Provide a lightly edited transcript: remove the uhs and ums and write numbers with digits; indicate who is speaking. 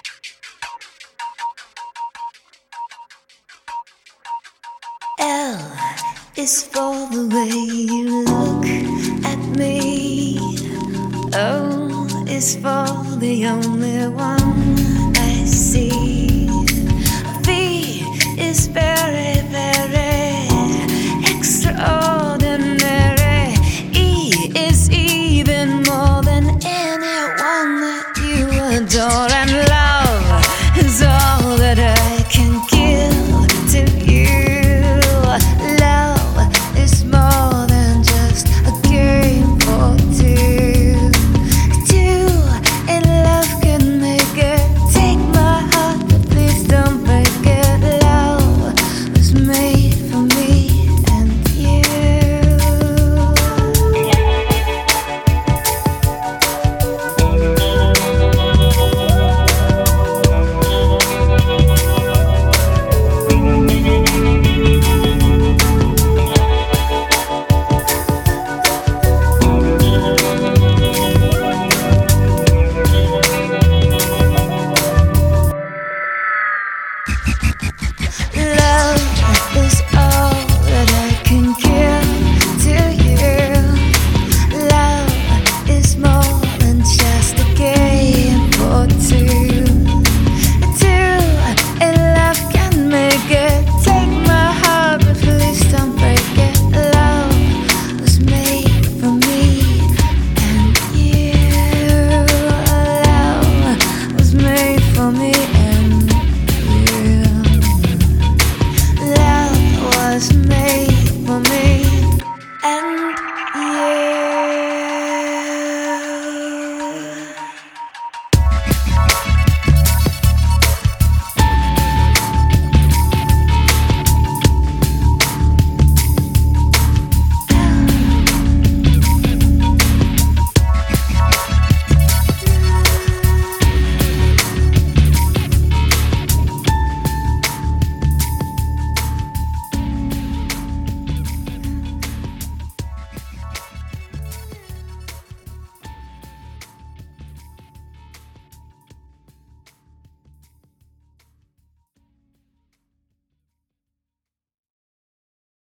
Speaker 1: L is for the way you look at me. O is for the only one I see. V is very, very extraordinary. E is even more than anyone that you adore. And